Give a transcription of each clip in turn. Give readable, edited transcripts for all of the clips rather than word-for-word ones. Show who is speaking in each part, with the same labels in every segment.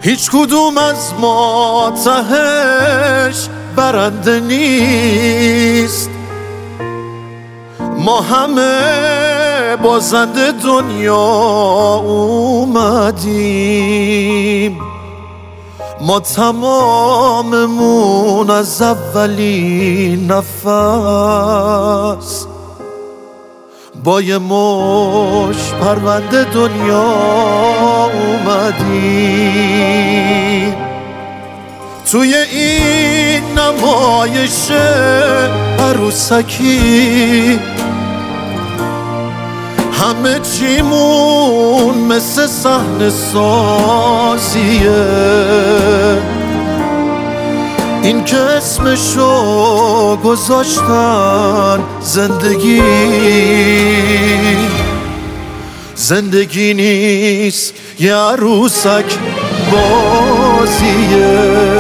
Speaker 1: هیچ کدوم از ما تهش برنده نیست، ما همه بازنده دنیا اومدیم. ما تماممون از اولین نفس با یه مش پرونده دنیا اومدیم. توی این نمایش عروسکی همه چیمون مثل صحنه سازیه. این که اسمشو گذاشتن زندگی نیست، یه عروسک بازیه.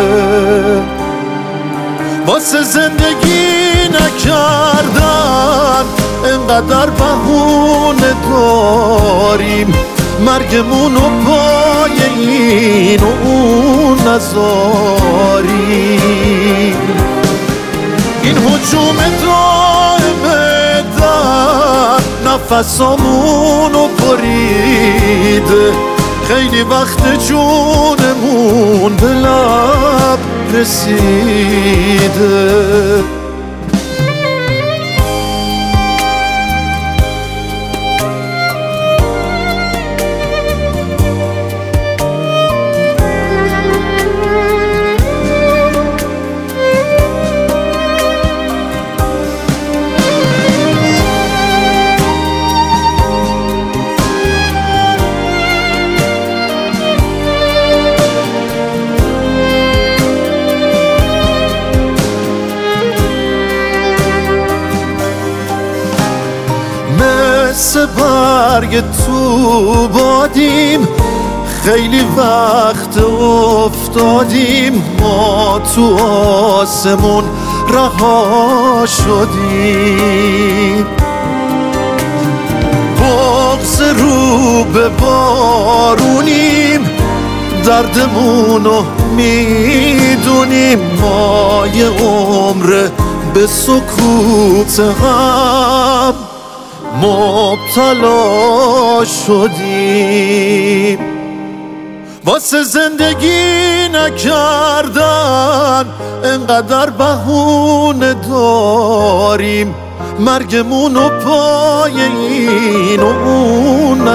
Speaker 1: واسه زندگی نکردن انقدر بهونه داریم، مرگمونو پای این و اون نذاریم. این هجوم دائمه در نفسامونو بریده، خیلی وقت جونمون به لب رسیده. مثل برگ تو بادیم، خیلی وقت افتادیم. ما تو آسمون رها شدیم، بغض رو به بارونیم، دردمونو میدونیم. ما یه عمر به سکوت هم مبتلا شدیم. واسه زندگی نکردن انقدر بهونه داریم، مرگمونو پای این و اون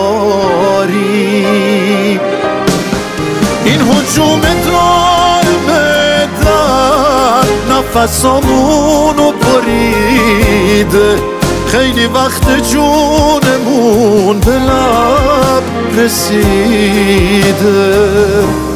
Speaker 1: نذاریم. این هجوم دائمه در نفسامونو بریده، خیلی وقت جونمون به لب رسیده.